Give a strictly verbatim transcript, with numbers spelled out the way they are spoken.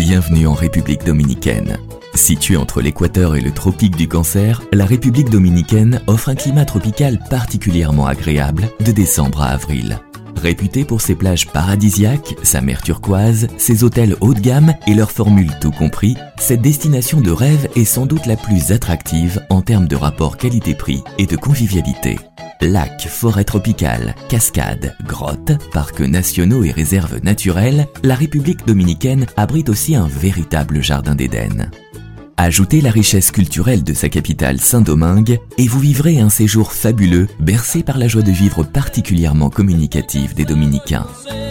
Bienvenue en République dominicaine. Située entre l'équateur et le tropique du Cancer, la République dominicaine offre un climat tropical particulièrement agréable de décembre à avril. Réputée pour ses plages paradisiaques, sa mer turquoise, ses hôtels haut de gamme et leurs formules tout compris, cette destination de rêve est sans doute la plus attractive en termes de rapport qualité-prix et de convivialité. Lacs, forêts tropicales, cascades, grottes, parcs nationaux et réserves naturelles, la République dominicaine abrite aussi un véritable jardin d'Éden. Ajoutez la richesse culturelle de sa capitale Saint-Domingue et vous vivrez un séjour fabuleux, bercé par la joie de vivre particulièrement communicative des Dominicains.